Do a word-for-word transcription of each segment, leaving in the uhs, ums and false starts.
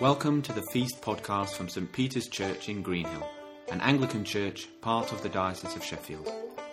Welcome to the Feast podcast from St Peter's Church in Greenhill, an Anglican church part of the Diocese of Sheffield.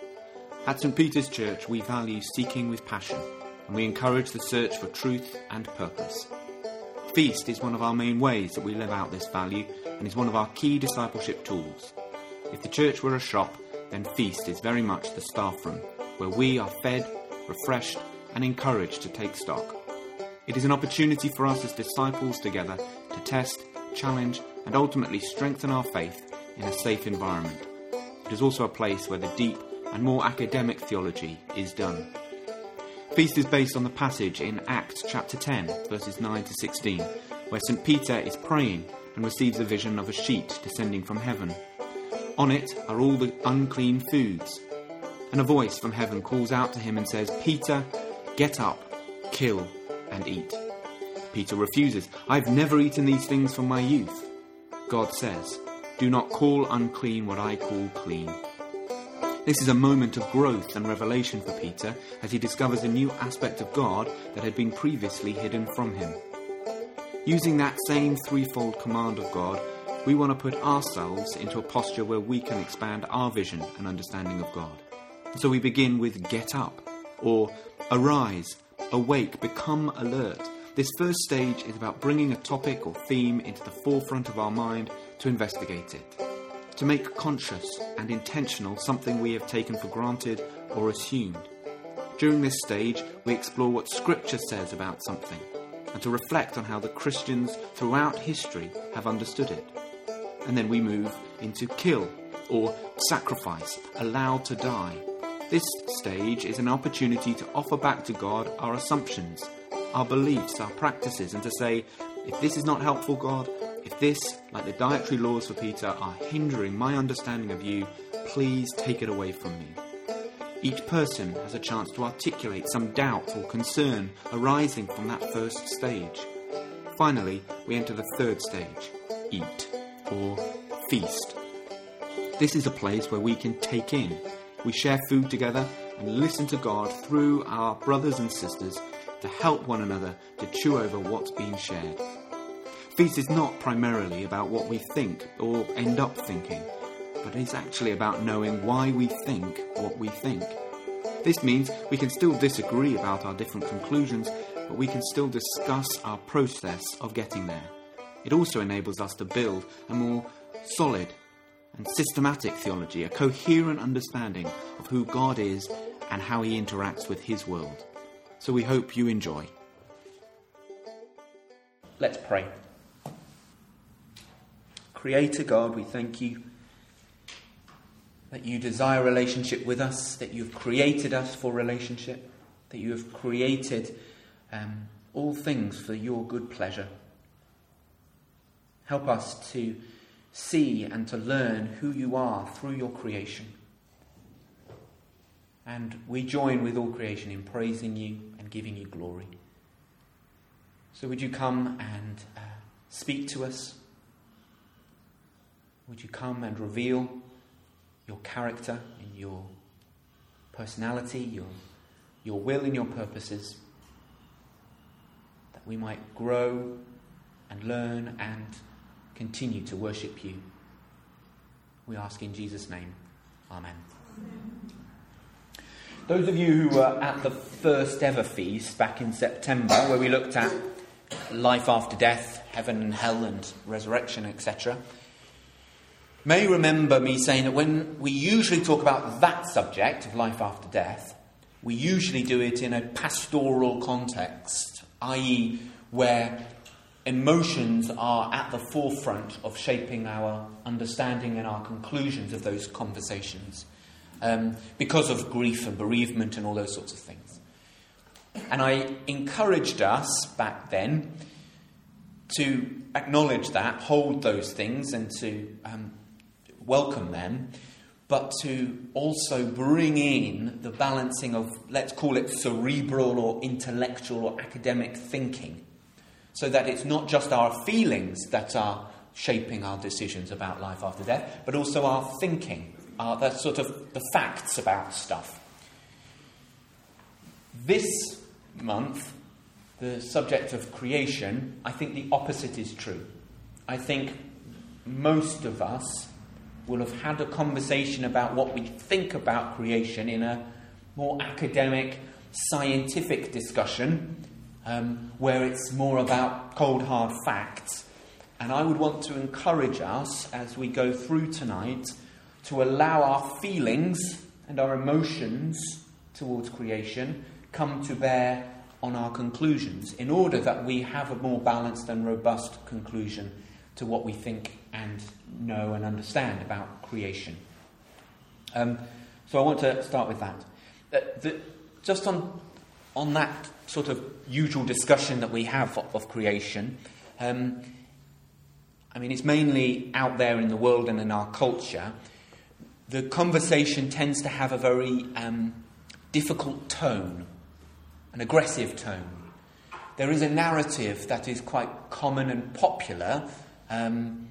At St Peter's Church we value seeking with passion, and we encourage the search for truth and purpose. Feast is one of our main ways that we live out this value and is one of our key discipleship tools. If the church were a shop, then Feast is very much the staff room, where we are fed, refreshed and encouraged to take stock. It is an opportunity for us as disciples together to test, challenge and ultimately strengthen our faith in a safe environment. It is also a place where the deep and more academic theology is done. Feast is based on the passage in Acts chapter ten, verses nine to sixteen, where St Peter is praying and receives a vision of a sheet descending from heaven. On it are all the unclean foods. And a voice from heaven calls out to him and says, "Peter, get up, kill and eat." Peter refuses. "I've never eaten these things from my youth." God says, "Do not call unclean what I call clean." This is a moment of growth and revelation for Peter as he discovers a new aspect of God that had been previously hidden from him. Using that same threefold command of God, we want to put ourselves into a posture where we can expand our vision and understanding of God. So we begin with get up, or arise, awake, become alert. This first stage is about bringing a topic or theme into the forefront of our mind to investigate it, to make conscious and intentional something we have taken for granted or assumed. During this stage, we explore what Scripture says about something, and to reflect on how the Christians throughout history have understood it. And then we move into kill, or sacrifice, allowed to die. This stage is an opportunity to offer back to God our assumptions, our beliefs, our practices, and to say, if this is not helpful, God, if this, like the dietary laws for Peter, are hindering my understanding of you, please take it away from me. Each person has a chance to articulate some doubt or concern arising from that first stage. Finally, we enter the third stage, eat, or feast. This is a place where we can take in. We share food together and listen to God through our brothers and sisters to help one another to chew over what's being shared. Feast is not primarily about what we think or end up thinking, but it's actually about knowing why we think what we think. This means we can still disagree about our different conclusions, but we can still discuss our process of getting there. It also enables us to build a more solid and systematic theology, a coherent understanding of who God is and how he interacts with his world. So we hope you enjoy. Let's pray. Creator God, we thank you that you desire relationship with us, that you've created us for relationship, that you have created um, all things for your good pleasure. Help us to see and to learn who you are through your creation. And we join with all creation in praising you and giving you glory. So would you come and uh, speak to us? Would you come and reveal your character and your personality, your, your will and your purposes, that we might grow and learn and continue to worship you. We ask in Jesus' name. Amen. Amen. Those of you who were at the first ever feast back in September, where we looked at life after death, heaven and hell and resurrection, et cetera, may remember me saying that when we usually talk about that subject of life after death, we usually do it in a pastoral context, that is where emotions are at the forefront of shaping our understanding and our conclusions of those conversations, um, because of grief and bereavement and all those sorts of things. And I encouraged us back then to acknowledge that, hold those things and to um, welcome them, but to also bring in the balancing of, let's call it cerebral or intellectual or academic thinking, so that it's not just our feelings that are shaping our decisions about life after death, but also our thinking, uh, the sort of the facts about stuff. This month, the subject of creation, I think the opposite is true. I think most of us will have had a conversation about what we think about creation in a more academic, scientific discussion, um, where it's more about cold, hard facts. And I would want to encourage us, as we go through tonight, to allow our feelings and our emotions towards creation come to bear on our conclusions, in order that we have a more balanced and robust conclusion to what we think and know and understand about creation. Um, so I want to start with that. Uh, the, just on on that sort of usual discussion that we have of, of creation, um, I mean, it's mainly out there in the world and in our culture. The conversation tends to have a very um, difficult tone, an aggressive tone. There is a narrative that is quite common and popular, um,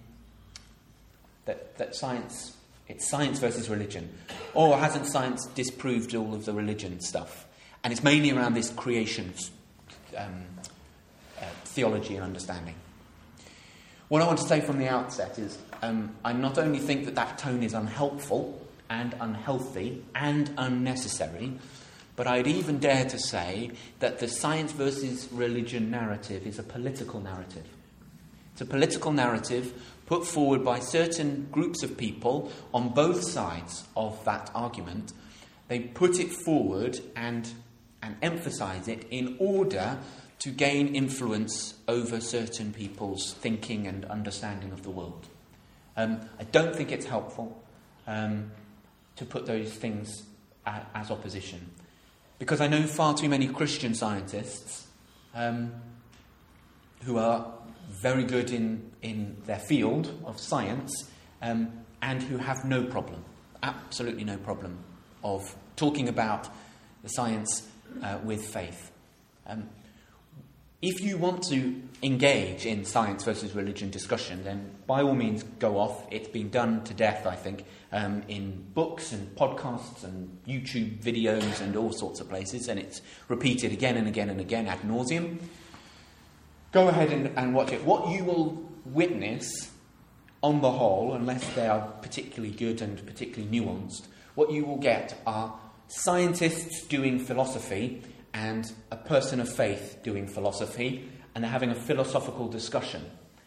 that, that science, it's science versus religion. Or hasn't science disproved all of the religion stuff? And it's mainly around this creation um, uh, theology and understanding. What I want to say from the outset is um, I not only think that that tone is unhelpful and unhealthy and unnecessary, but I'd even dare to say that the science versus religion narrative is a political narrative. It's a political narrative put forward by certain groups of people on both sides of that argument. They put it forward and, and emphasize it in order to gain influence over certain people's thinking and understanding of the world. Um, I don't think it's helpful um, to put those things a, as opposition. Because I know far too many Christian scientists um, who are very good in, in their field of science um, and who have no problem, absolutely no problem, of talking about the science uh, with faith. Um, if you want to engage in science versus religion discussion, then by all means go off. It's been done to death, I think, um, in books and podcasts and YouTube videos and all sorts of places, and it's repeated again and again and again ad nauseum. Go ahead and, and watch it. What you will witness, on the whole, unless they are particularly good and particularly nuanced, what you will get are scientists doing philosophy and a person of faith doing philosophy, and they're having a philosophical discussion.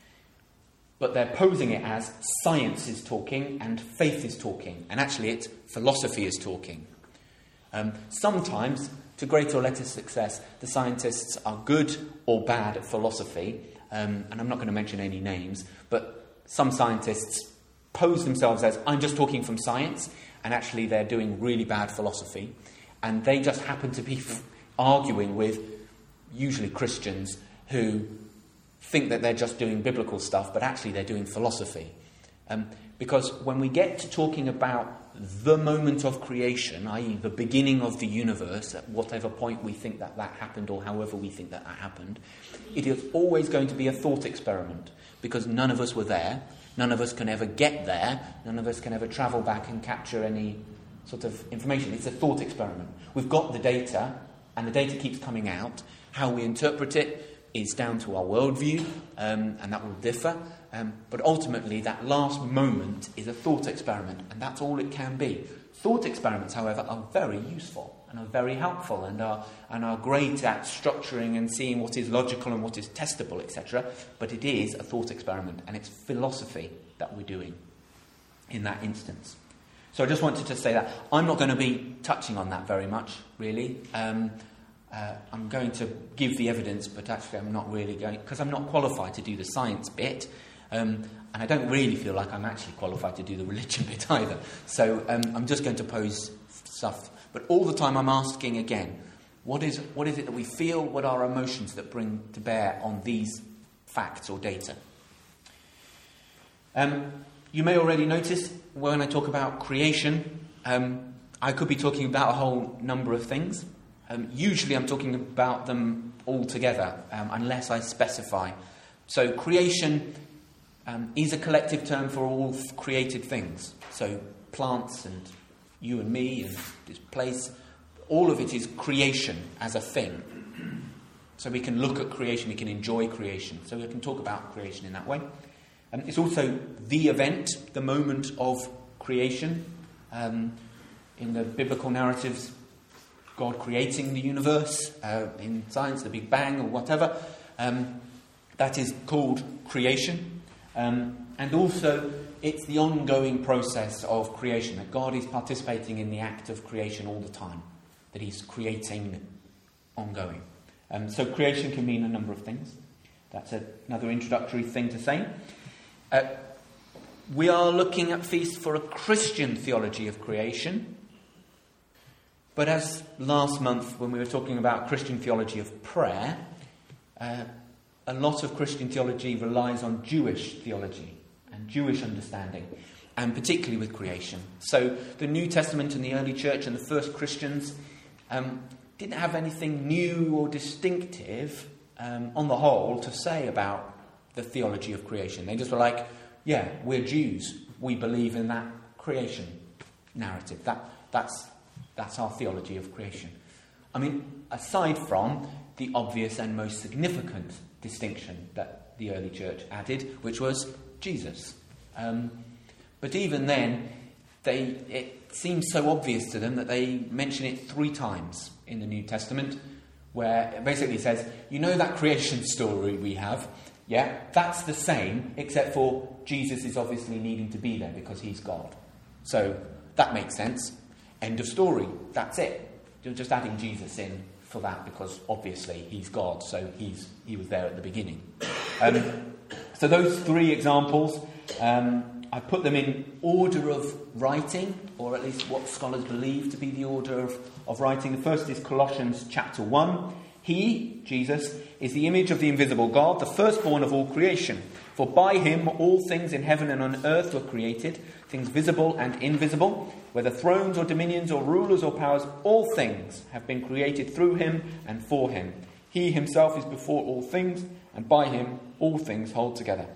But they're posing it as science is talking and faith is talking, and actually it's philosophy is talking. Um, sometimes, to greater or lesser success, the scientists are good or bad at philosophy, um, and I'm not going to mention any names, but some scientists pose themselves as, I'm just talking from science, and actually they're doing really bad philosophy, and they just happen to be f- arguing with usually Christians who think that they're just doing biblical stuff, but actually they're doing philosophy. Um, because when we get to talking about the moment of creation, that is the beginning of the universe, at whatever point we think that that happened or however we think that that happened, it is always going to be a thought experiment, because none of us were there, none of us can ever get there, none of us can ever travel back and capture any sort of information. It's a thought experiment. We've got the data, and the data keeps coming out. How we interpret it is down to our worldview, um, and that will differ. Um, but ultimately, that last moment is a thought experiment, and that's all it can be. Thought experiments, however, are very useful and are very helpful and are and are great at structuring and seeing what is logical and what is testable, et cetera. But it is a thought experiment, and it's philosophy that we're doing in that instance. So I just wanted to say that. I'm not going to be touching on that very much, really. Um, uh, I'm going to give the evidence, but actually I'm not really going, because I'm not qualified to do the science bit. Um, and I don't really feel like I'm actually qualified to do the religion bit either. So um, I'm just going to pose stuff. But all the time I'm asking again, what is what is it that we feel? What are our emotions that bring to bear on these facts or data? Um, you may already notice when I talk about creation, um, I could be talking about a whole number of things. Um, usually I'm talking about them all together, um, unless I specify. So creation Um, is a collective term for all created things. So plants and you and me and this place, all of it is creation as a thing. So we can look at creation, we can enjoy creation. So we can talk about creation in that way. Um, it's also the event, the moment of creation. Um, in the biblical narratives, God creating the universe, uh, in science, the Big Bang or whatever. Um, that is called creation. Um, and also, it's the ongoing process of creation, that God is participating in the act of creation all the time, that he's creating ongoing. Um, so creation can mean a number of things. That's a, another introductory thing to say. Uh, we are looking at Feast for a Christian theology of creation. But as last month, when we were talking about Christian theology of prayer, uh, a lot of Christian theology relies on Jewish theology and Jewish understanding, and particularly with creation. So the New Testament and the early church and the first Christians um, didn't have anything new or distinctive um, on the whole to say about the theology of creation. They just were like, yeah, we're Jews. We believe in that creation narrative. That that's that's our theology of creation. I mean, aside from the obvious and most significant distinction that the early church added, which was Jesus. Um, but even then, they it seems so obvious to them that they mention it three times in the New Testament, where it basically says, you know that creation story we have? Yeah, that's the same, except for Jesus is obviously needing to be there because he's God. So that makes sense. End of story. That's it. You're just adding Jesus in for that because obviously he's God, so he's he was there at the beginning. Um, so those three examples, um, I put them in order of writing, or at least what scholars believe to be the order of, of writing. The first is Colossians chapter one. He, Jesus, is the image of the invisible God, the firstborn of all creation. For by him all things in heaven and on earth were created, things visible and invisible, whether thrones or dominions or rulers or powers, all things have been created through him and for him. He himself is before all things, and by him all things hold together.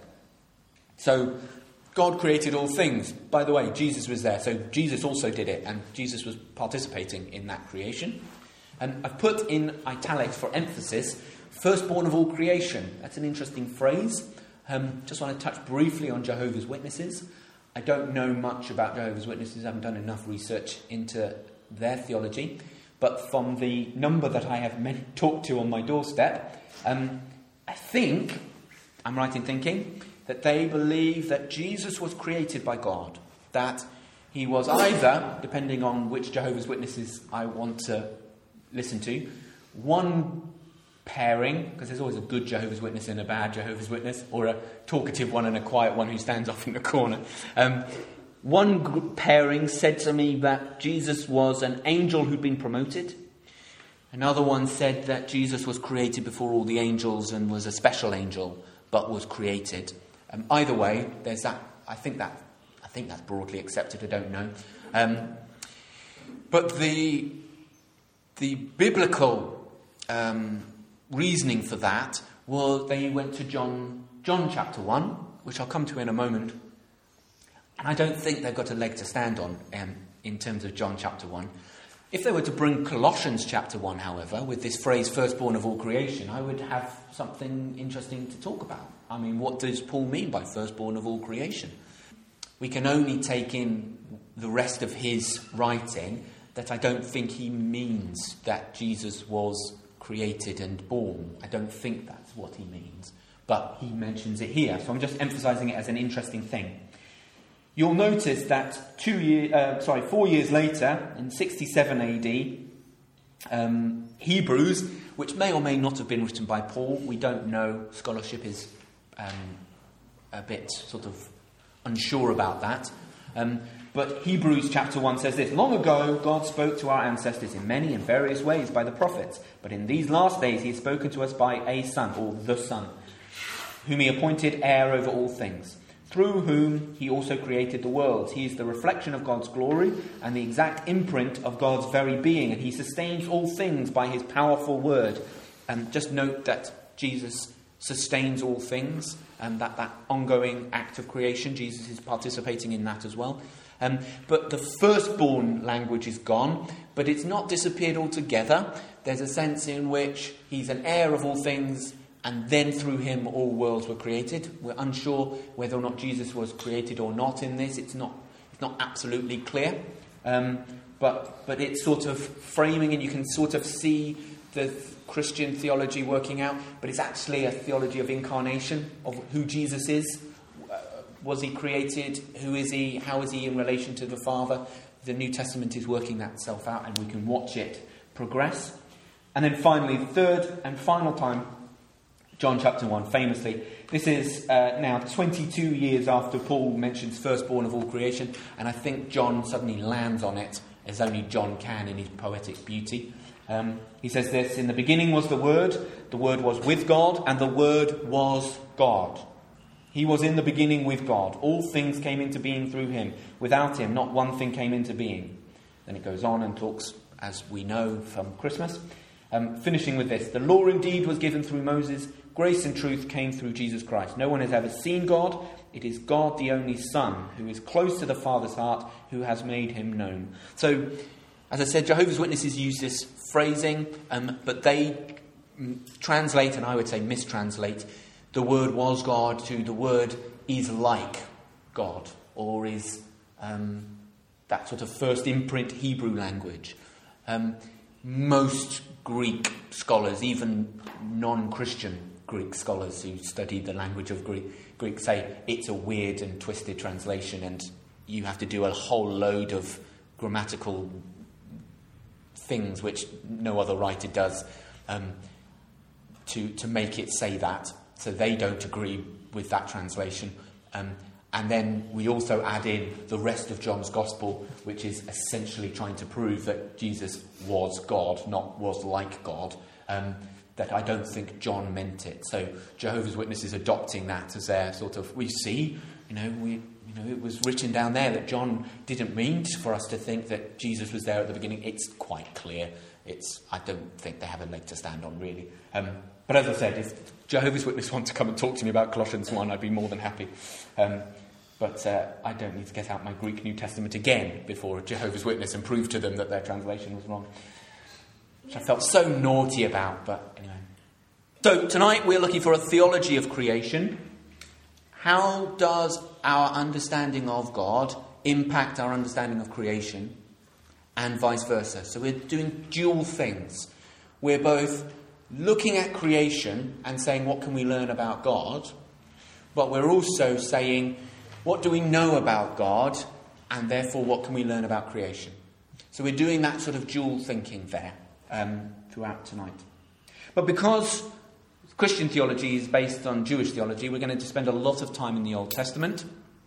So God created all things. By the way, Jesus was there, so Jesus also did it, and Jesus was participating in that creation. And I've put in italics for emphasis, firstborn of all creation. That's an interesting phrase. Um, just want to touch briefly on Jehovah's Witnesses. I don't know much about Jehovah's Witnesses. I haven't done enough research into their theology. But from the number that I have met, talked to on my doorstep, um, I think, I'm right in thinking, that they believe that Jesus was created by God. That he was either, depending on which Jehovah's Witnesses I want to listen to, one pairing, because there's always a good Jehovah's Witness and a bad Jehovah's Witness, or a talkative one and a quiet one who stands off in the corner. Um, one group pairing said to me that Jesus was an angel who'd been promoted. Another one said that Jesus was created before all the angels and was a special angel, but was created. Um, either way, there's that. I think that. I think that's broadly accepted. I don't know. Um, but the the biblical um, reasoning for that was they went to John John chapter one, which I'll come to in a moment. And I don't think they've got a leg to stand on um, in terms of John chapter one. If they were to bring Colossians chapter one, however, with this phrase, firstborn of all creation, I would have something interesting to talk about. I mean, what does Paul mean by firstborn of all creation? We can only take in the rest of his writing that I don't think he means that Jesus was created and born. I don't think that's what he means. But he mentions it here. So I'm just emphasizing it as an interesting thing. You'll notice that two year, uh, sorry, four years later, in sixty-seven A D, um, Hebrews, which may or may not have been written by Paul, we don't know. Scholarship is um, a bit sort of unsure about that. Um, but Hebrews chapter one says this: long ago, God spoke to our ancestors in many and various ways by the prophets. But in these last days, he has spoken to us by a Son, or the Son, whom he appointed heir over all things, through whom he also created the worlds. He is the reflection of God's glory and the exact imprint of God's very being, and he sustains all things by his powerful word. And just note that Jesus sustains all things, and that, that ongoing act of creation, Jesus is participating in that as well. Um, but the firstborn language is gone, but it's not disappeared altogether. There's a sense in which he's an heir of all things, and then through him all worlds were created. We're unsure whether or not Jesus was created or not in this. It's not it's not absolutely clear. Um, but but it's sort of framing, and you can sort of see the th- Christian theology working out. But it's actually a theology of incarnation, of who Jesus is. Uh, was he created? Who is he? How is he in relation to the Father? The New Testament is working that itself out, and we can watch it progress. And then finally, the third and final time, John chapter one, famously. This is uh, now twenty-two years after Paul mentions firstborn of all creation, and I think John suddenly lands on it, as only John can in his poetic beauty. Um, he says this: "In the beginning was the Word, the Word was with God, and the Word was God. He was in the beginning with God. All things came into being through him. Without him, not one thing came into being." Then it goes on and talks, as we know from Christmas, um, finishing with this: "The law indeed was given through Moses. Grace and truth came through Jesus Christ. No one has ever seen God. It is God, the only Son, who is close to the Father's heart, who has made him known." So, as I said, Jehovah's Witnesses use this phrasing, um, but they mm, translate, and I would say mistranslate, the word was God to the word is like God, or is um, that sort of first imprint Hebrew language. Um, most Greek scholars, even non-Christian Greek scholars who study the language of Greek, Greek say it's a weird and twisted translation, and you have to do a whole load of grammatical things which no other writer does um, to to make it say that. So they don't agree with that translation. Um, and then we also add in the rest of John's Gospel, which is essentially trying to prove that Jesus was God, not was like God. Um, that I don't think John meant it. So Jehovah's Witnesses adopting that as their sort of, we see, you know, we, you know, it was written down there that John didn't mean for us to think that Jesus was there at the beginning. It's quite clear. It's, I don't think they have a leg to stand on, really. Um, but as I said, if Jehovah's Witnesses want to come and talk to me about Colossians one, I'd be more than happy. Um, but uh, I don't need to get out my Greek New Testament again before a Jehovah's Witness and prove to them that their translation was wrong. Which I felt so naughty about, but anyway. So tonight we're looking for a theology of creation. How does our understanding of God impact our understanding of creation, and vice versa? So we're doing dual things. We're both looking at creation and saying, what can we learn about God? But we're also saying, what do we know about God? And therefore, what can we learn about creation? So we're doing that sort of dual thinking there um, throughout tonight. But because Christian theology is based on Jewish theology, we're going to spend a lot of time in the Old Testament,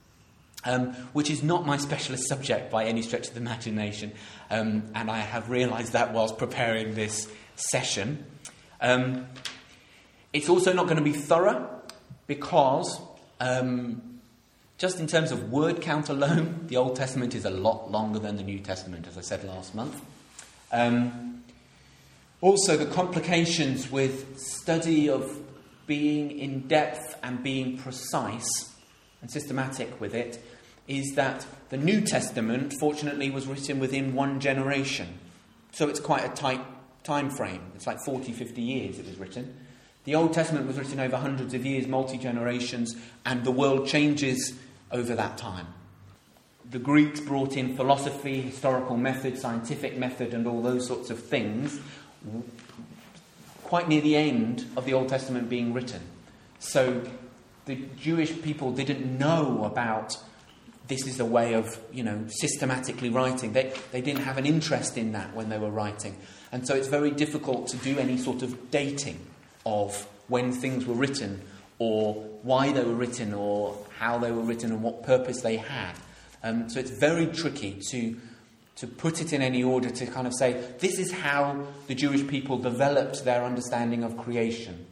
um, which is not my specialist subject by any stretch of the imagination. Um, and I have realised that whilst preparing this session. Um, it's also not going to be thorough because, um, just in terms of word count alone, the Old Testament is a lot longer than the New Testament, as I said last month. Um, also, the complications with study of being in depth and being precise and systematic with it is that the New Testament, fortunately, was written within one generation. So it's quite a tight time frame. It's like forty, fifty years it was written. The Old Testament was written over hundreds of years, multi-generations, and the world changes over that time. The Greeks brought in philosophy, historical method, scientific method, and all those sorts of things quite near the end of the Old Testament being written. So the Jewish people didn't know about this is a way of, you know, systematically writing. They, they didn't have an interest in that when they were writing. And so it's very difficult to do any sort of dating of when things were written, or why they were written, or how they were written, and what purpose they had. Um, so it's very tricky to to put it in any order, to kind of say, this is how the Jewish people developed their understanding of creation.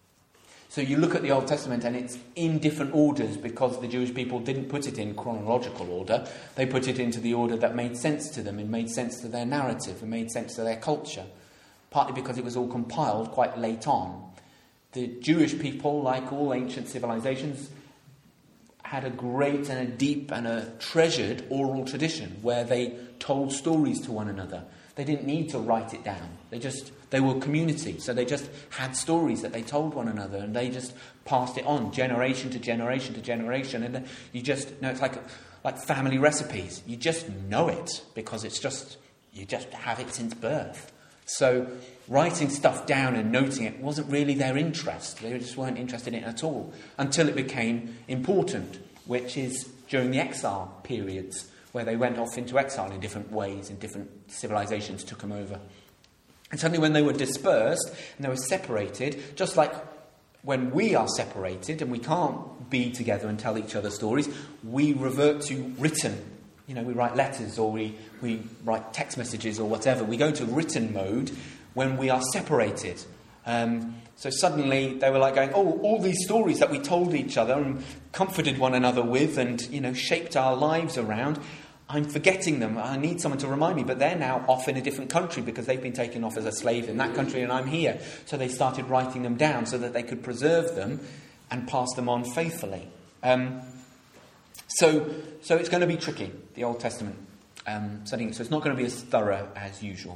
So you look at the Old Testament and it's in different orders because the Jewish people didn't put it in chronological order. They put it into the order that made sense to them and made sense to their narrative and made sense to their culture. Partly because it was all compiled quite late on. The Jewish people, like all ancient civilizations, had a great and a deep and a treasured oral tradition where they told stories to one another. They didn't need to write it down. They just, they were community. So they just had stories that they told one another, and they just passed it on generation to generation to generation. And you just, you know, it's like, like family recipes. You just know it because it's just, you just have it since birth. So writing stuff down and noting it wasn't really their interest. They just weren't interested in it at all until it became important, which is during the exile periods, where they went off into exile in different ways and different civilizations took them over. And suddenly when they were dispersed and they were separated, just like when we are separated and we can't be together and tell each other stories, we revert to written. You know, we write letters or we, we write text messages or whatever. We go to written mode when we are separated. Um, so suddenly they were like going, oh, all these stories that we told each other and comforted one another with and, you know, shaped our lives around, I'm forgetting them. I need someone to remind me. But they're now off in a different country because they've been taken off as a slave in that country and I'm here. So they started writing them down so that they could preserve them and pass them on faithfully. Um, so so it's going to be tricky, the Old Testament um, studying. So it's not going to be as thorough as usual.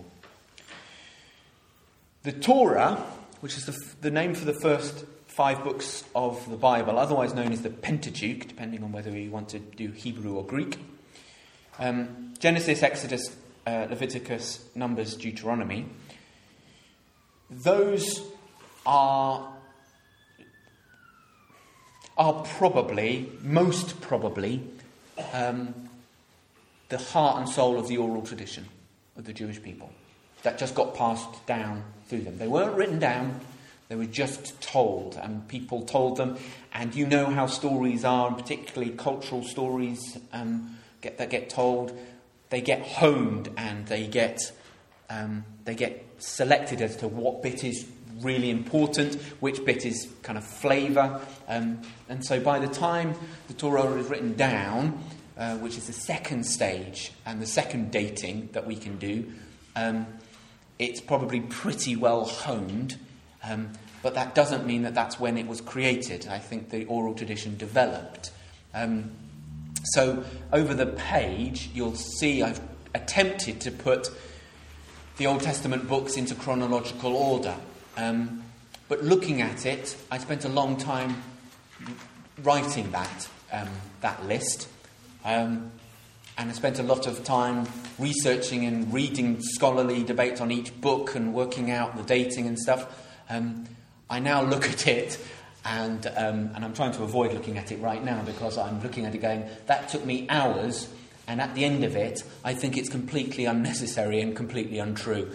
The Torah, which is the, the name for the first five books of the Bible, otherwise known as the Pentateuch, depending on whether you want to do Hebrew or Greek. Um, Genesis, Exodus, uh, Leviticus, Numbers, Deuteronomy. Those are, are probably, most probably, um, the heart and soul of the oral tradition of the Jewish people. That just got passed down through them. They weren't written down, they were just told, and people told them. And you know how stories are, and particularly cultural stories um, get, that get told. They get honed and they get um, they get selected as to what bit is really important, which bit is kind of flavour. Um, and so by the time the Torah is written down, uh, which is the second stage and the second dating that we can do, um, it's probably pretty well honed, um, but that doesn't mean that that's when it was created. I think the oral tradition developed. Um, so over the page, you'll see I've attempted to put the Old Testament books into chronological order. Um, but looking at it, I spent a long time writing that, um, that list. Um, And I spent a lot of time researching and reading scholarly debates on each book and working out the dating and stuff. Um, I now look at it, and um, and I'm trying to avoid looking at it right now because I'm looking at it going, that took me hours, and at the end of it, I think it's completely unnecessary and completely untrue.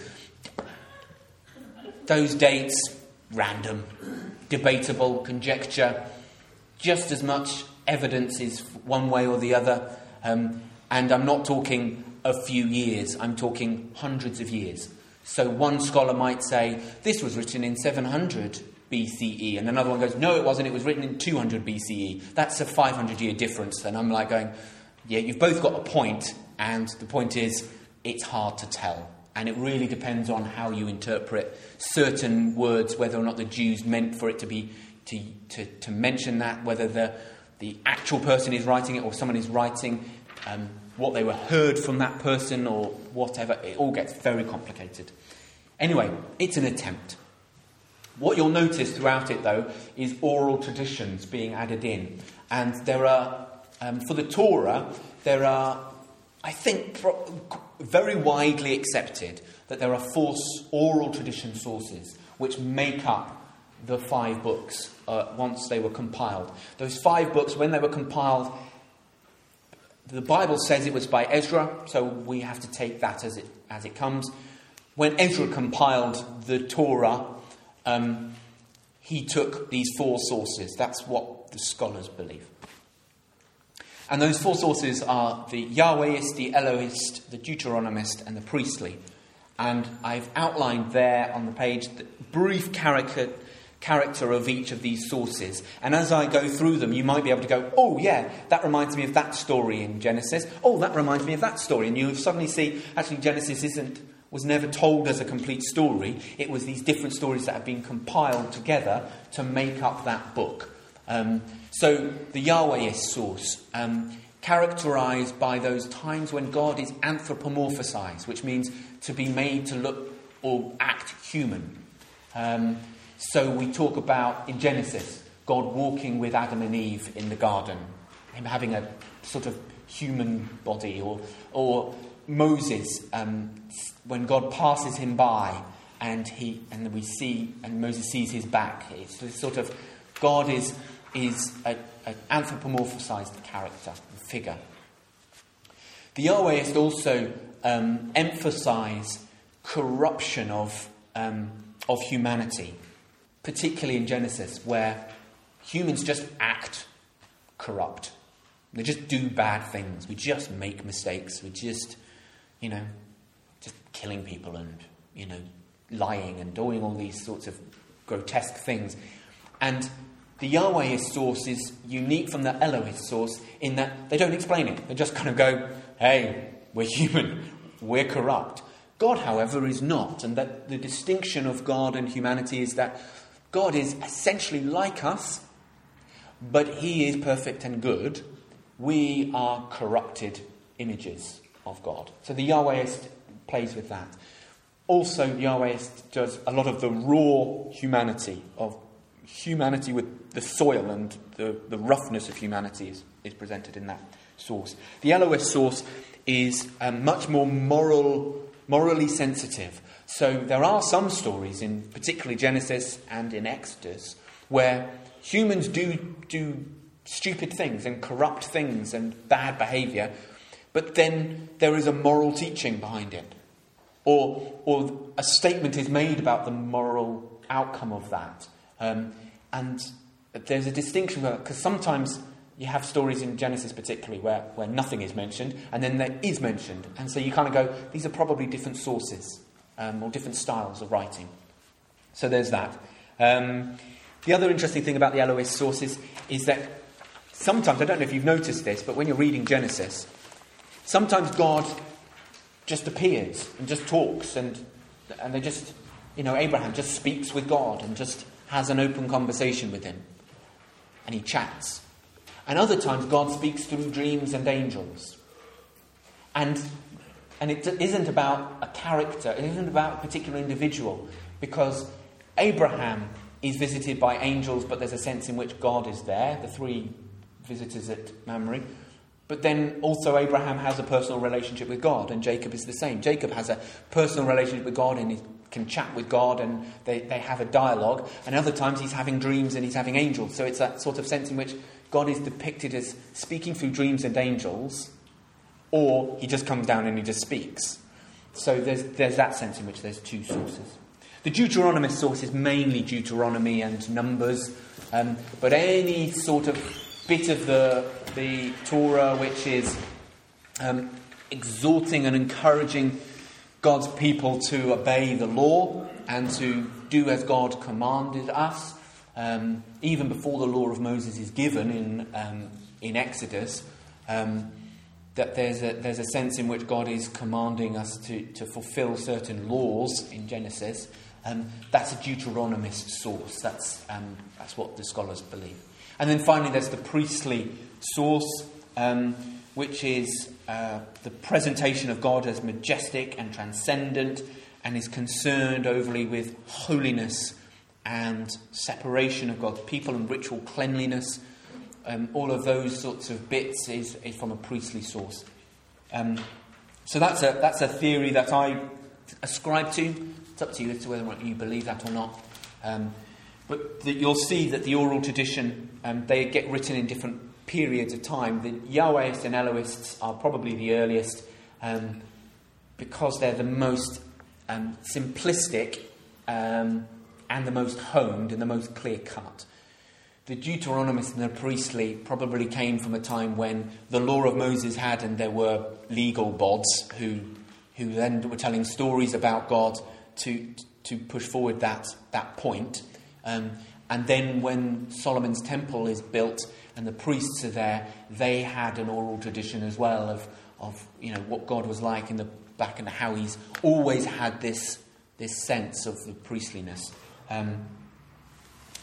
Those dates, random, debatable, conjecture, just as much evidence is one way or the other. Um, And I'm not talking a few years, I'm talking hundreds of years. So one scholar might say, this was written in seven hundred B C E, and another one goes, no, it wasn't, it was written in two hundred B C E. That's a five hundred year difference. And I'm like going, yeah, you've both got a point, and the point is, it's hard to tell. And it really depends on how you interpret certain words, whether or not the Jews meant for it to be, to to, to mention that, whether the, the actual person is writing it or someone is writing Um, what they were heard from that person or whatever. It all gets very complicated. Anyway, it's an attempt. What you'll notice throughout it, though, is oral traditions being added in. And there are, um, for the Torah, there are, I think, pro- very widely accepted that there are four oral tradition sources which make up the five books uh, once they were compiled. Those five books, when they were compiled, the Bible says it was by Ezra, so we have to take that as it as it comes. When Ezra compiled the Torah, um, he took these four sources. That's what the scholars believe. And those four sources are the Yahwehist, the Elohist, the Deuteronomist, and the priestly. And I've outlined there on the page the brief character character of each of these sources. And as I go through them, you might be able to go, oh yeah, that reminds me of that story in Genesis. Oh, that reminds me of that story. And you suddenly see, actually Genesis isn't was never told as a complete story. It was these different stories that have been compiled together to make up that book. Um, so the Yahwehist source um, characterized by those times when God is anthropomorphized, which means to be made to look or act human. Um, so we talk about, in Genesis, God walking with Adam and Eve in the garden, him having a sort of human body, or or Moses, um, when God passes him by and he and we see and Moses sees his back. It's this sort of God is is an anthropomorphized character, figure. The Yahwehists also um, emphasize corruption of um, of humanity, particularly in Genesis, where humans just act corrupt. They just do bad things. We just make mistakes. We just, you know, just killing people and, you know, lying and doing all these sorts of grotesque things. And the Yahwehist source is unique from the Elohist source in that they don't explain it. They just kind of go, hey, we're human, we're corrupt. God, however, is not. And that the distinction of God and humanity is that God is essentially like us, but he is perfect and good. We are corrupted images of God. So the Yahwehist plays with that. Also, the Yahwehist does a lot of the raw humanity, of humanity with the soil and the, the roughness of humanity is, is presented in that source. The Elohist source is um, much more moral, morally sensitive. So there are some stories, in particularly Genesis and in Exodus, where humans do do stupid things and corrupt things and bad behaviour, but then there is a moral teaching behind it. Or, or a statement is made about the moral outcome of that. Um, and there's a distinction, because sometimes you have stories in Genesis particularly where, where nothing is mentioned, and then there is mentioned. And so you kind of go, these are probably different sources, um, or different styles of writing. So there's that. Um, the other interesting thing about the Elohist sources is that sometimes, I don't know if you've noticed this, but when you're reading Genesis, sometimes God just appears and just talks, and and they just, you know, Abraham just speaks with God and just has an open conversation with him. And he chats. And other times God speaks through dreams and angels. And and it isn't about a character, it isn't about a particular individual, because Abraham is visited by angels, but there's a sense in which God is there, the three visitors at Mamre. But then also Abraham has a personal relationship with God, and Jacob is the same. Jacob has a personal relationship with God, and he can chat with God, and they, they have a dialogue. And other times he's having dreams and he's having angels. So it's that sort of sense in which God is depicted as speaking through dreams and angels, or he just comes down and he just speaks. So there's there's that sense in which there's two sources. The Deuteronomist source is mainly Deuteronomy and Numbers, um, but any sort of bit of the the Torah which is um, exhorting and encouraging God's people to obey the law and to do as God commanded us, um, even before the law of Moses is given in um, in Exodus, um, that there's a there's a sense in which God is commanding us to, to fulfill certain laws in Genesis. Um, that's a Deuteronomist source. That's um, that's what the scholars believe. And then finally, there's the priestly source, um, which is uh, the presentation of God as majestic and transcendent, and is concerned overly with holiness and separation of God's people and ritual cleanliness. Um, all of those sorts of bits is, is from a priestly source. Um, so that's a that's a theory that I ascribe to. It's up to you as to whether or not you believe that or not. Um, but the, you'll see that the oral tradition, um, they get written in different periods of time. The Yahwehists and Elohists are probably the earliest, um, because they're the most um, simplistic um, and the most honed and the most clear-cut. The Deuteronomists and the priestly probably came from a time when the law of Moses had, and there were legal bods who who then were telling stories about God to to push forward that that point. Um, and then when Solomon's temple is built and the priests are there, they had an oral tradition as well of of you know what God was like in the back and how he's always had this this sense of the priestliness. Um,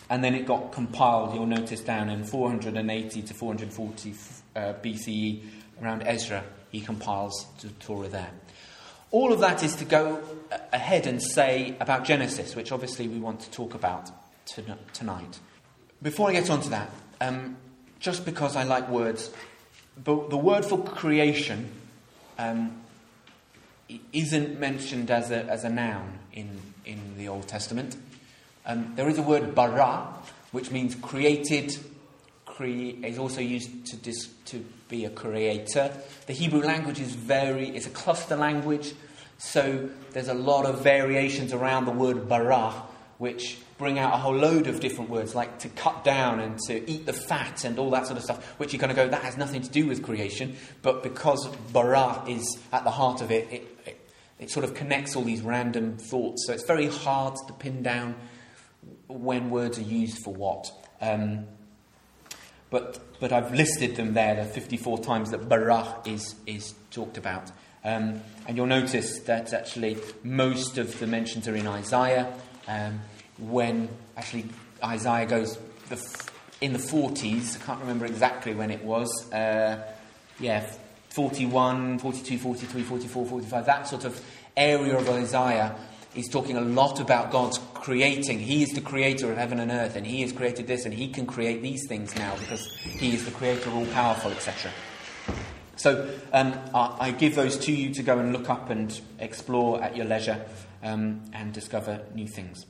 and then it got compiled, you'll notice down in four eighty to four forty uh, B C E, around Ezra, he compiles the Torah there. All of that is to go ahead and say about Genesis, which obviously we want to talk about to, tonight. Before I get on to that, um, just because I like words, the, the word for creation um, isn't mentioned as a as a noun in, in the Old Testament. Um, there is a word bara, which means created. Cre- is also used to dis- to be a creator. The Hebrew language is very, it's a cluster language, so there's a lot of variations around the word bara, which bring out a whole load of different words, like to cut down and to eat the fat and all that sort of stuff, which you kind of go, that has nothing to do with creation, but because bara is at the heart of it, it, it, it sort of connects all these random thoughts, so it's very hard to pin down when words are used for what. Um, But but I've listed them there, the fifty-four times that bara is is talked about. Um, and you'll notice that actually most of the mentions are in Isaiah, um, when actually Isaiah goes the, in the forties, I can't remember exactly when it was, uh, yeah, forty-one, forty-two, forty-three, forty-four, forty-five, that sort of area of Isaiah. He's talking a lot about God's creating. He is the creator of heaven and earth, and he has created this, and he can create these things now because he is the creator, all-powerful, et cetera. So um, I, I give those to you to go and look up and explore at your leisure um, and discover new things.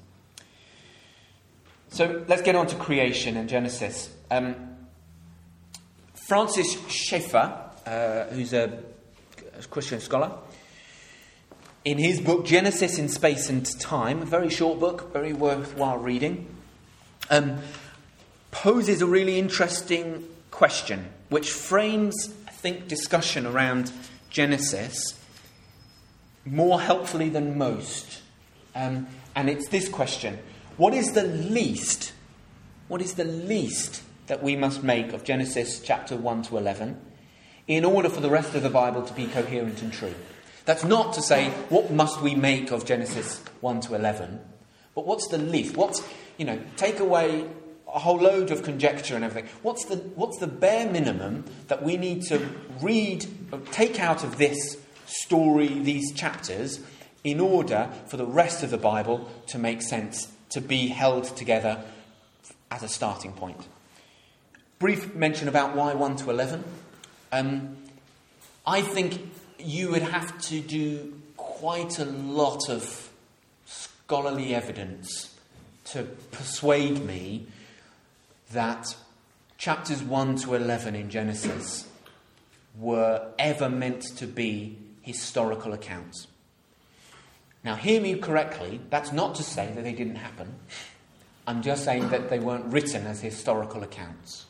So let's get on to creation and Genesis. Um, Francis Schaeffer, uh, who's a Christian scholar, in his book, Genesis in Space and Time, a very short book, very worthwhile reading, um, poses a really interesting question, which frames, I think, discussion around Genesis more helpfully than most. Um, and it's this question: what is the least, what is the least that we must make of Genesis chapter one to eleven in order for the rest of the Bible to be coherent and true? That's not to say, what must we make of Genesis one to eleven, but what's the least? What's, you know, take away a whole load of conjecture and everything. What's the what's the bare minimum that we need to read, take out of this story, these chapters, in order for the rest of the Bible to make sense, to be held together as a starting point? Brief mention about why one to eleven. Um, I think you would have to do quite a lot of scholarly evidence to persuade me that chapters one to eleven in Genesis were ever meant to be historical accounts. Now, hear me correctly, that's not to say that they didn't happen. I'm just saying that they weren't written as historical accounts.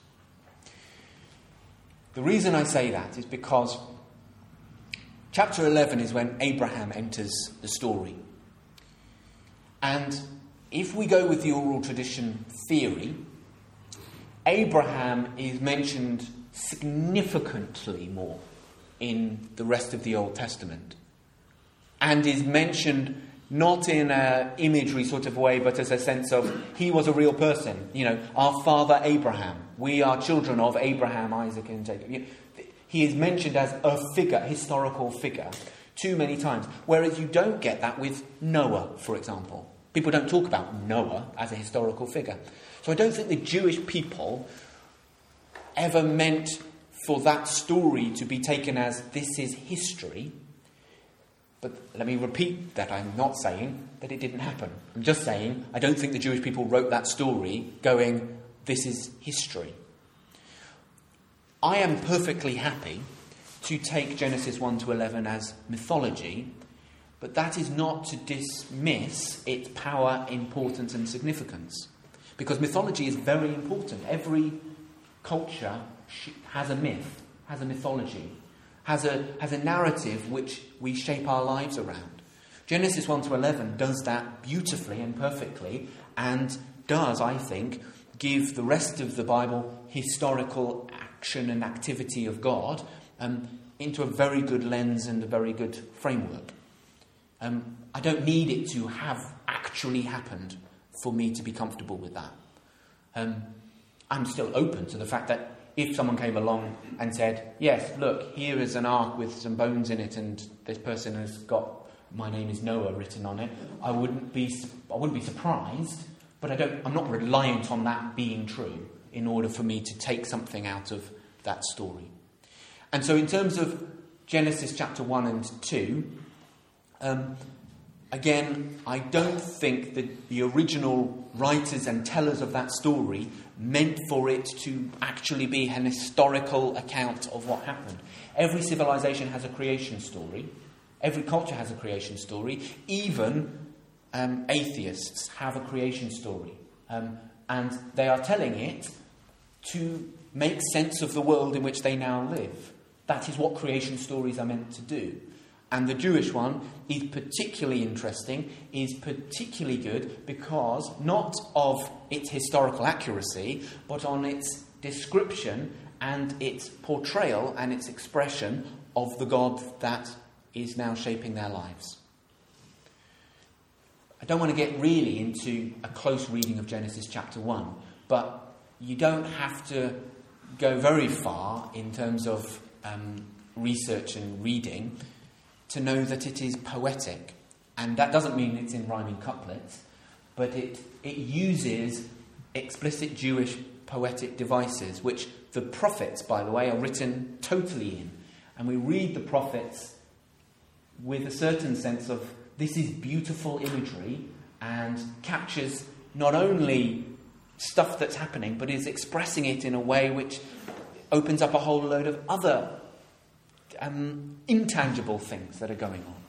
The reason I say that is because chapter eleven is when Abraham enters the story. And if we go with the oral tradition theory, Abraham is mentioned significantly more in the rest of the Old Testament, and is mentioned not in an imagery sort of way, but as a sense of he was a real person. You know, our father Abraham. We are children of Abraham, Isaac, and Jacob. He is mentioned as a figure, historical figure, too many times. Whereas you don't get that with Noah, for example. People don't talk about Noah as a historical figure. So I don't think the Jewish people ever meant for that story to be taken as this is history. But let me repeat that I'm not saying that it didn't happen. I'm just saying I don't think the Jewish people wrote that story going, this is history. I am perfectly happy to take Genesis one to eleven as mythology, but that is not to dismiss its power, importance and significance. Because mythology is very important. Every culture has a myth, has a mythology, has a, has a narrative which we shape our lives around. Genesis one to eleven does that beautifully and perfectly, and does, I think, give the rest of the Bible historical action and activity of God um, into a very good lens and a very good framework. Um, I don't need it to have actually happened for me to be comfortable with that. Um, I'm still open to the fact that if someone came along and said, yes, look, here is an ark with some bones in it and this person has got, my name is Noah written on it, I wouldn't be I wouldn't be surprised, but I don't, I'm not reliant on that being true in order for me to take something out of that story. And so in terms of Genesis chapter one and two, um, again, I don't think that the original writers and tellers of that story meant for it to actually be an historical account of what happened. Every civilization has a creation story. Every culture has a creation story. Even um, atheists have a creation story. Um, and they are telling it to make sense of the world in which they now live. That is what creation stories are meant to do. And the Jewish one is particularly interesting, is particularly good because not of its historical accuracy, but on its description and its portrayal and its expression of the God that is now shaping their lives. I don't want to get really into a close reading of Genesis chapter one, but you don't have to go very far in terms of um, research and reading to know that it is poetic. And that doesn't mean it's in rhyming couplets, but it, it uses explicit Jewish poetic devices, which the prophets, by the way, are written totally in. And we read the prophets with a certain sense of this is beautiful imagery and captures not only stuff that's happening, but is expressing it in a way which opens up a whole load of other Um, intangible things that are going on.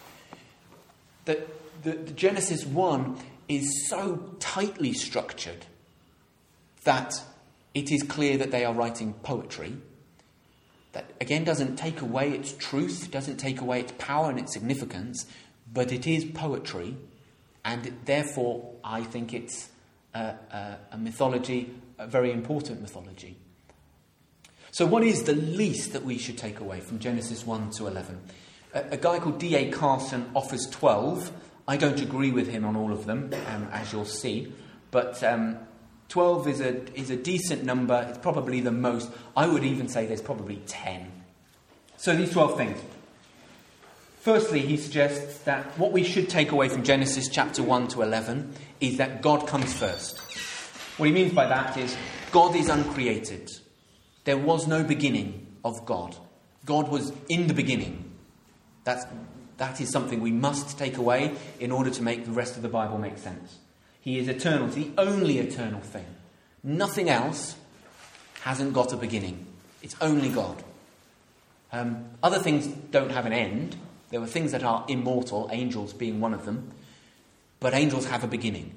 The, the, the Genesis one is so tightly structured that it is clear that they are writing poetry. That again doesn't take away its truth, doesn't take away its power and its significance, but it is poetry, and it, therefore I think it's a, a, a mythology, a very important mythology. So what is the least that we should take away from Genesis one to eleven? A, a guy called D A Carson offers twelve. I don't agree with him on all of them, um, as you'll see. But um, twelve is a, is a decent number. It's probably the most. I would even say there's probably ten. So these twelve things. Firstly, he suggests that what we should take away from Genesis chapter one to eleven is that God comes first. What he means by that is God is uncreated. There was no beginning of God. God was in the beginning. That's, that is something we must take away in order to make the rest of the Bible make sense. He is eternal. It's the only eternal thing. Nothing else hasn't got a beginning. It's only God. Um, other things don't have an end. There are things that are immortal, angels being one of them. But angels have a beginning.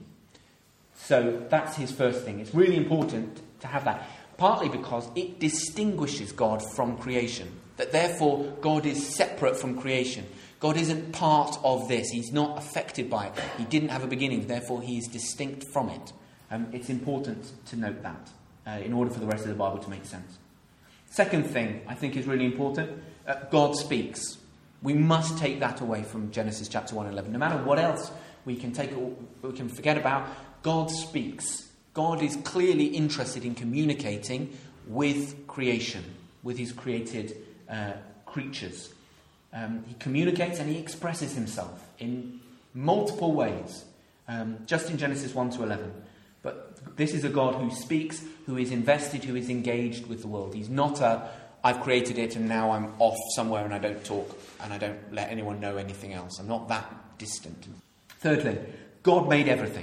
So that's his first thing. It's really important to have that. Partly because it distinguishes God from creation. That therefore God is separate from creation. God isn't part of this. He's not affected by it. He didn't have a beginning. Therefore he is distinct from it. Um, it's important to note that uh, in order for the rest of the Bible to make sense. Second thing I think is really important. Uh, God speaks. We must take that away from Genesis chapter one and eleven. No matter what else we can take, we can forget about, God speaks. God is clearly interested in communicating with creation, with his created uh, creatures. Um, he communicates and he expresses himself in multiple ways, um, just in Genesis one to eleven. But this is a God who speaks, who is invested, who is engaged with the world. He's not a, I've created it and now I'm off somewhere and I don't talk and I don't let anyone know anything else. I'm not that distant. Thirdly, God made everything.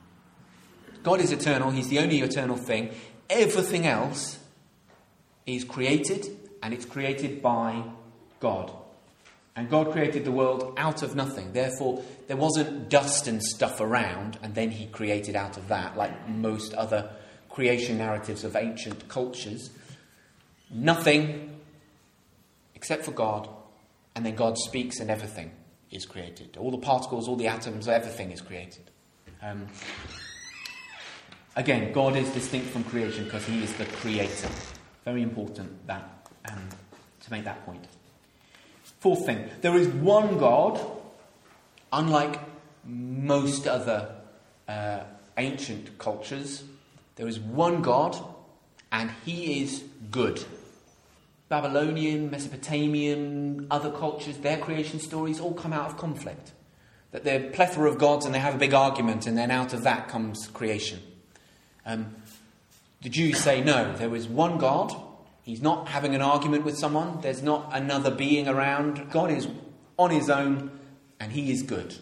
God is eternal. He's the only eternal thing. Everything else is created, and it's created by God. And God created the world out of nothing. Therefore, there wasn't dust and stuff around, and then he created out of that, like most other creation narratives of ancient cultures. Nothing except for God, and then God speaks and everything is created. All the particles, all the atoms, everything is created. Um... Again, God is distinct from creation because he is the creator. Very important that um, to make that point. Fourth thing, there is one God, unlike most other uh, ancient cultures, There is one God, and he is good. Babylonian, Mesopotamian, other cultures, their creation stories all come out of conflict. That they're a plethora of gods and they have a big argument, and then out of that comes creation. Um, the Jews say, no, there is one God. He's not having an argument with someone. There's not another being around. God is on his own, and he is good.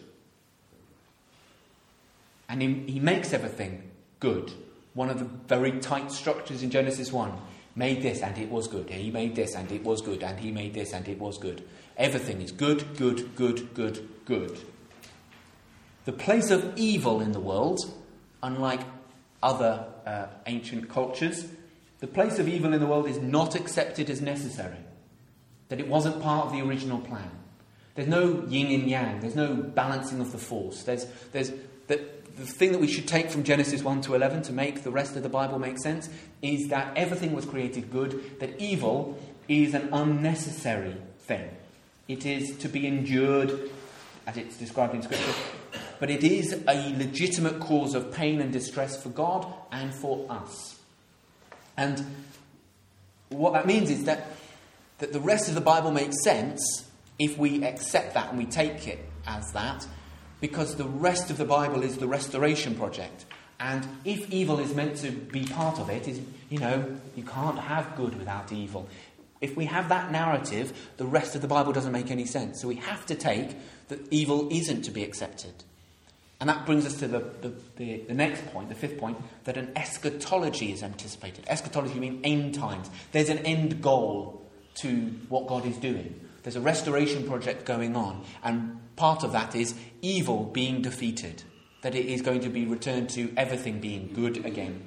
And he, he makes everything good. One of the very tight structures in Genesis one. Made this and it was good. He made this and it was good. And he made this and it was good. Everything is good, good, good, good, good. The place of evil in the world, unlike other uh, ancient cultures, the place of evil in the world is not accepted as necessary. That it wasn't part of the original plan. There's no yin and yang. There's no balancing of the force. There's, there's that. The thing that we should take from Genesis one to eleven to make the rest of the Bible make sense is that everything was created good, that evil is an unnecessary thing. It is to be endured, as it's described in Scripture, but it is a legitimate cause of pain and distress for God and for us. And what that means is that, that the rest of the Bible makes sense if we accept that and we take it as that, because the rest of the Bible is the restoration project. And if evil is meant to be part of it, is you know, you can't have good without evil. If we have that narrative, the rest of the Bible doesn't make any sense. So we have to take that evil isn't to be accepted. And that brings us to the, the, the, the next point, the fifth point, that an eschatology is anticipated. Eschatology means end times. There's an end goal to what God is doing. There's a restoration project going on, and part of that is evil being defeated, that it is going to be returned to everything being good again.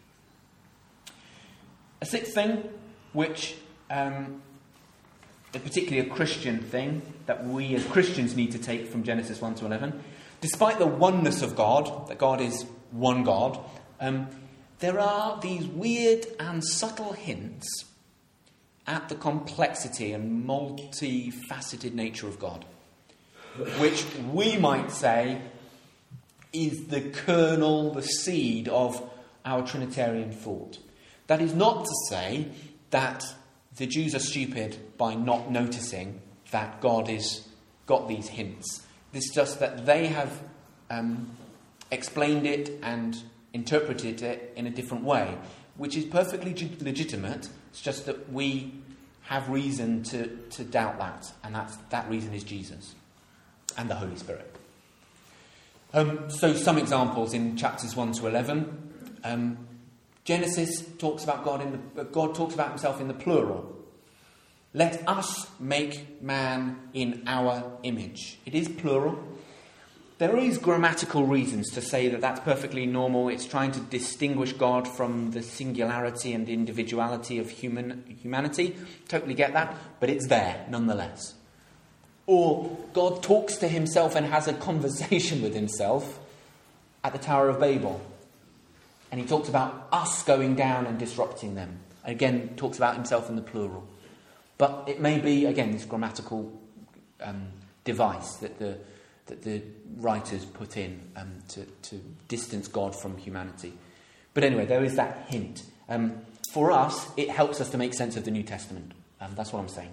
A sixth thing, which um, is particularly a Christian thing, that we as Christians need to take from Genesis one to eleven, despite the oneness of God, that God is one God, um, there are these weird and subtle hints at the complexity and multifaceted nature of God, which we might say is the kernel, the seed of our Trinitarian thought. That is not to say that the Jews are stupid by not noticing that God has got these hints. It's just that they have um, explained it and interpreted it in a different way, which is perfectly g- legitimate. It's just that we have reason to, to doubt that, and that's, that reason is Jesus and the Holy Spirit. Um, so some examples in chapters one to eleven. Um, Genesis talks about God in the, God talks about himself in the plural. Let us make man in our image. It is plural. There is grammatical reasons to say that that's perfectly normal. It's trying to distinguish God from the singularity and individuality of human humanity. Totally get that, but it's there nonetheless. Or God talks to himself and has a conversation with himself at the Tower of Babel. And he talks about us going down and disrupting them. Again, talks about himself in the plural. But it may be, again, this grammatical um, device that the that the writers put in um, to, to distance God from humanity. But anyway, there is that hint. Um, for us, it helps us to make sense of the New Testament. Um, that's what I'm saying.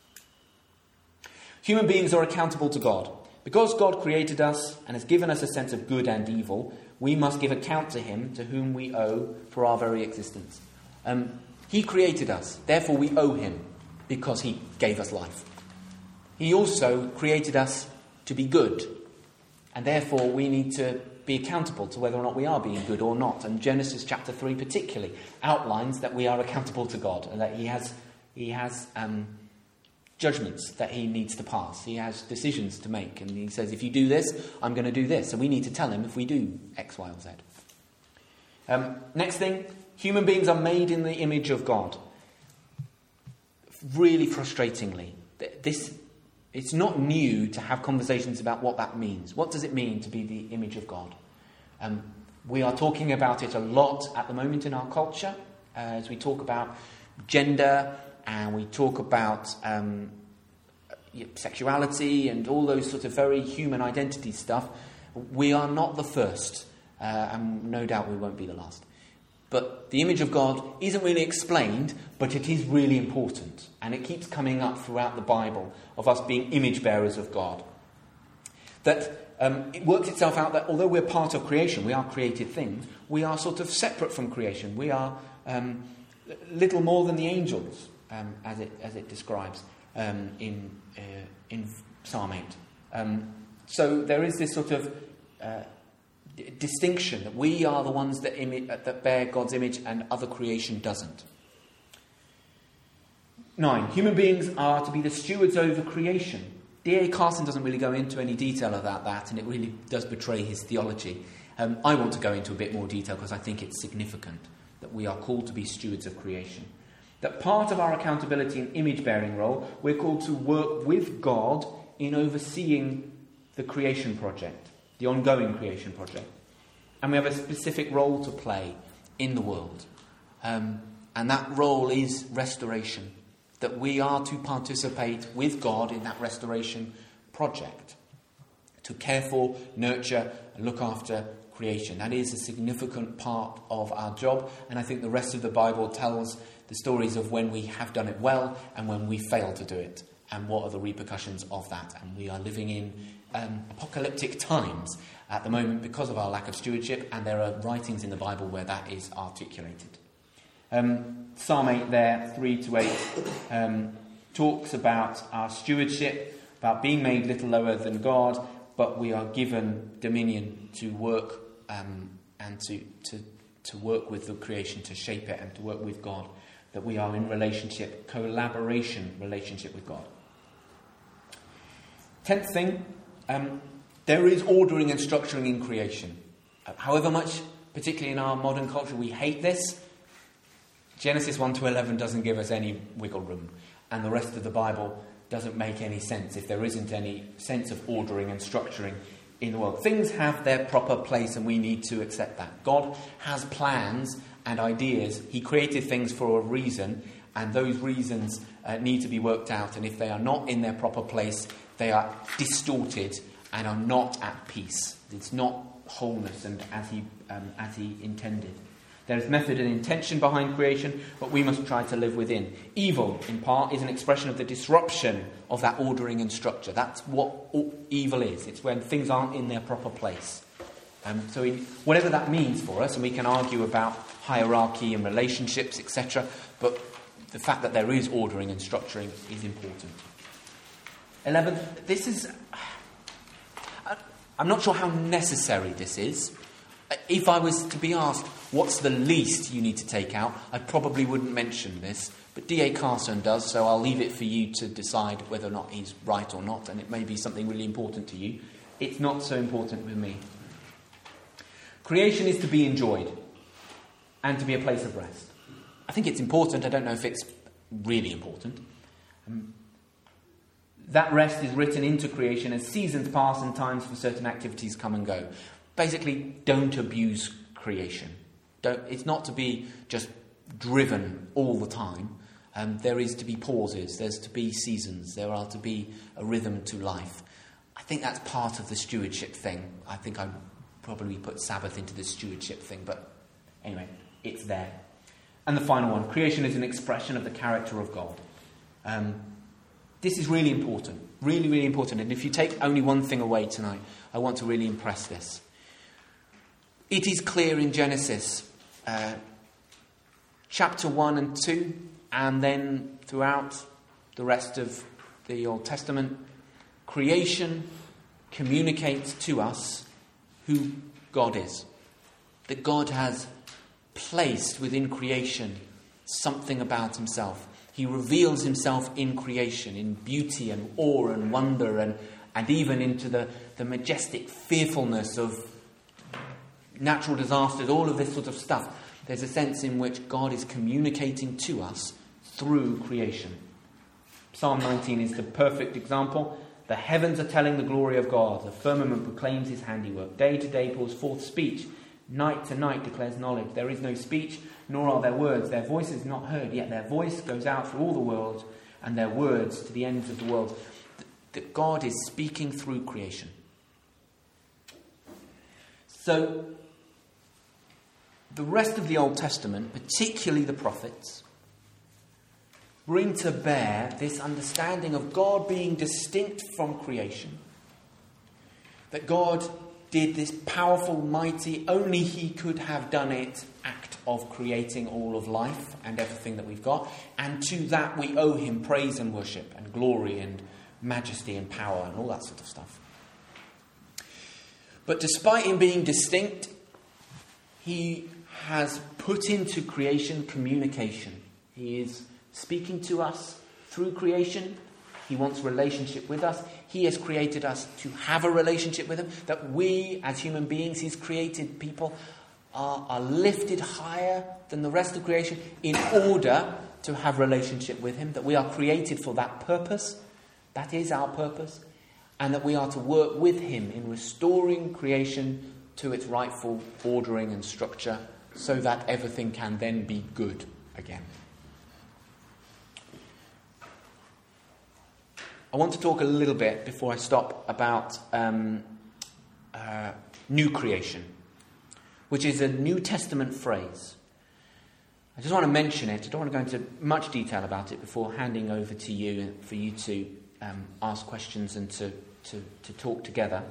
Human beings are accountable to God. Because God created us and has given us a sense of good and evil, we must give account to him to whom we owe for our very existence. Um, he created us, therefore we owe him because he gave us life. He also created us to be good, and therefore we need to be accountable to whether or not we are being good or not. And Genesis chapter three particularly outlines that we are accountable to God, and that he has he has um, judgments that he needs to pass. He has decisions to make, and he says, if you do this, I'm going to do this. And we need to tell him if we do X, Y, or Z. Um, next thing, human beings are made in the image of God. Really frustratingly, this it's not new to have conversations about what that means. What does it mean to be the image of God? Um, we are talking about it a lot at the moment in our culture, uh, as we talk about gender and we talk about um, sexuality and all those sorts of very human identity stuff. We are not the first, uh, and no doubt we won't be the last. But the image of God isn't really explained, but it is really important. And it keeps coming up throughout the Bible of us being image bearers of God. That um, it works itself out that although we're part of creation, we are created things, we are sort of separate from creation. We are um, little more than the angels, um, as it as it describes um, in uh, in Psalm eight. Um, so there is this sort of uh, d- distinction that we are the ones that, imi- that bear God's image and other creation doesn't. Nine, human beings are to be the stewards over creation. D A Carson doesn't really go into any detail about that, and it really does betray his theology. Um, I want to go into a bit more detail because I think it's significant that we are called to be stewards of creation. That part of our accountability and image-bearing role, we're called to work with God in overseeing the creation project, the ongoing creation project. And we have a specific role to play in the world. Um, and that role is restoration. That we are to participate with God in that restoration project. To care for, nurture, and look after creation. That is a significant part of our job. And I think the rest of the Bible tells the stories of when we have done it well and when we fail to do it. And what are the repercussions of that. And we are living in um, apocalyptic times at the moment because of our lack of stewardship. And there are writings in the Bible where that is articulated. Um, Psalm eight there, three to eight, um, talks about our stewardship, about being made little lower than God, but we are given dominion to work um, and to, to, to work with the creation, to shape it and to work with God, that we are in relationship, collaboration relationship with God. Tenth thing, um, there is ordering and structuring in creation. Uh, however much, particularly in our modern culture, we hate this, Genesis one to eleven doesn't give us any wiggle room, and the rest of the Bible doesn't make any sense if there isn't any sense of ordering and structuring in the world. Things have their proper place and we need to accept that. God has plans and ideas. He created things for a reason, and those reasons uh, need to be worked out, and if they are not in their proper place, they are distorted and are not at peace. It's not wholeness and as he um, as he intended. There is method and intention behind creation, but we must try to live within. Evil, in part, is an expression of the disruption of that ordering and structure. That's what evil is. It's when things aren't in their proper place. Um, so in, whatever that means for us, and we can argue about hierarchy and relationships, et cetera, but the fact that there is ordering and structuring is important. Eleven, this is... I'm not sure how necessary this is. If I was to be asked, what's the least you need to take out, I probably wouldn't mention this, but D A Carson does, so I'll leave it for you to decide whether or not he's right or not, and it may be something really important to you. It's not so important with me. Creation is to be enjoyed and to be a place of rest. I think it's important. I don't know if it's really important. Um, that rest is written into creation as seasons pass and times for certain activities come and go. Basically, don't abuse creation. Don't, it's not to be just driven all the time. Um, there is to be pauses. There's to be seasons. There are to be a rhythm to life. I think that's part of the stewardship thing. I think I'd probably put Sabbath into the stewardship thing, but anyway, it's there. And the final one, creation is an expression of the character of God. Um, this is really important, really, really important. And if you take only one thing away tonight, I want to really impress this. It is clear in Genesis, uh, chapter one and two, and then throughout the rest of the Old Testament, creation communicates to us who God is. That God has placed within creation something about himself. He reveals himself in creation, in beauty and awe and wonder, and, and even into the, the majestic fearfulness of natural disasters, all of this sort of stuff. There's a sense in which God is communicating to us through creation. Psalm nineteen is the perfect example. The heavens are telling the glory of God. The firmament proclaims his handiwork. Day to day pours forth speech. Night to night declares knowledge. There is no speech, nor are there words. Their voice is not heard, yet their voice goes out through all the world, and their words to the ends of the world. That God is speaking through creation. So, the rest of the Old Testament, particularly the prophets, bring to bear this understanding of God being distinct from creation. That God did this powerful, mighty, only he could have done it act of creating all of life and everything that we've got. And to that we owe him praise and worship and glory and majesty and power and all that sort of stuff. But despite him being distinct, he has put into creation communication. He is speaking to us through creation. He wants relationship with us. He has created us to have a relationship with him. That we, as human beings, his created people, are, are lifted higher than the rest of creation in order to have relationship with him. That we are created for that purpose. That is our purpose. And that we are to work with him in restoring creation to its rightful ordering and structure so that everything can then be good again. I want to talk a little bit, before I stop, about um, uh, new creation, which is a New Testament phrase. I just want to mention it. I don't want to go into much detail about it before handing over to you for you to um, ask questions and to, to, to talk together.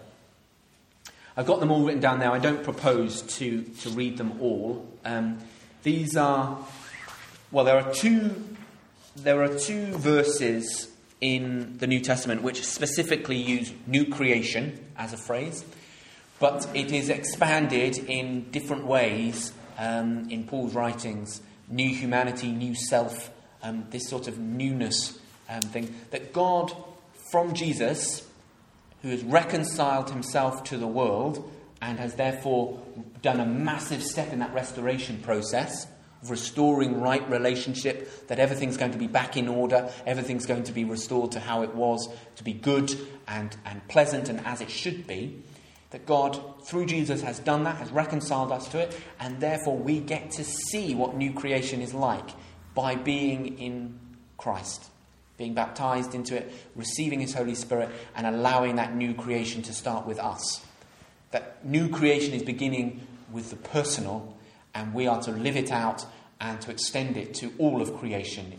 I've got them all written down now. I don't propose to, to read them all. Um, these are, well, there are two, there are two verses in the New Testament which specifically use new creation as a phrase, but it is expanded in different ways um, in Paul's writings. New humanity, new self, um, this sort of newness um, thing. That God, from Jesus, who has reconciled himself to the world and has therefore done a massive step in that restoration process, of restoring right relationship, that everything's going to be back in order, everything's going to be restored to how it was, to be good and, and pleasant and as it should be, that God, through Jesus, has done that, has reconciled us to it, and therefore we get to see what new creation is like by being in Christ, being baptized into it, receiving his Holy Spirit, and allowing that new creation to start with us. That new creation is beginning with the personal, and we are to live it out and to extend it to all of creation.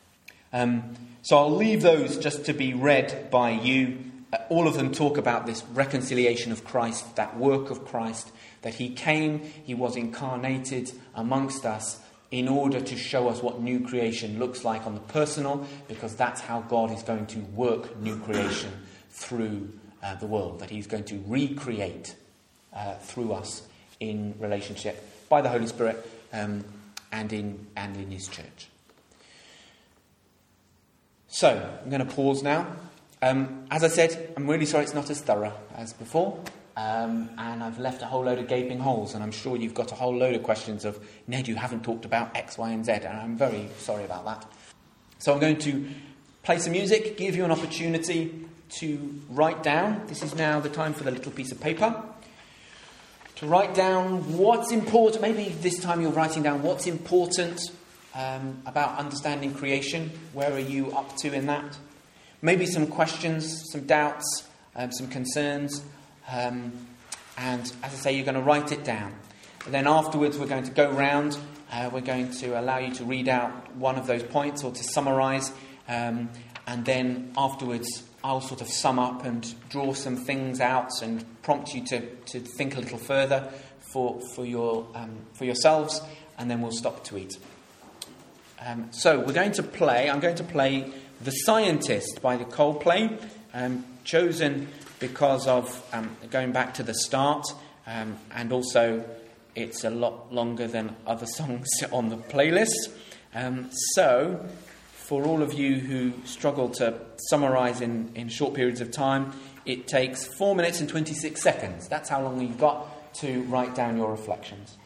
Um, so I'll leave those just to be read by you. Uh, all of them talk about this reconciliation of Christ, that work of Christ, that he came, he was incarnated amongst us in order to show us what new creation looks like on the personal, because that's how God is going to work new creation through uh, the world, that he's going to recreate uh, through us in relationship by the Holy Spirit um, and in and in his church. So, I'm going to pause now. Um, as I said, I'm really sorry it's not as thorough as before, um, and I've left a whole load of gaping holes, and I'm sure you've got a whole load of questions of, Ned, you haven't talked about X, Y, and Z, and I'm very sorry about that. So I'm going to play some music, give you an opportunity to write down. This is now the time for the little piece of paper. To write down what's important. Maybe this time you're writing down what's important um, about understanding creation. Where are you up to in that? Maybe some questions, some doubts, um, some concerns. Um, and as I say, you're going to write it down. And then afterwards we're going to go round. Uh, we're going to allow you to read out one of those points or to summarise. Um, and then afterwards I'll sort of sum up and draw some things out and prompt you to, to think a little further for for your um, for yourselves, and then we'll stop to eat. Um, so we're going to play. I'm going to play "The Scientist" by the Coldplay, um, chosen because of um, going back to the start, um, and also it's a lot longer than other songs on the playlist. Um, so. For all of you who struggle to summarise in, in short periods of time, it takes four minutes and twenty-six seconds. That's how long you've got to write down your reflections.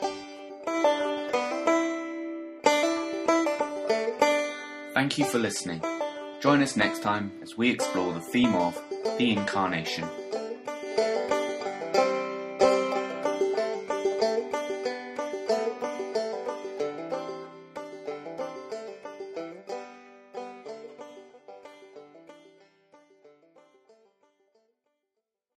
Thank you for listening. Join us next time as we explore the theme of the Incarnation.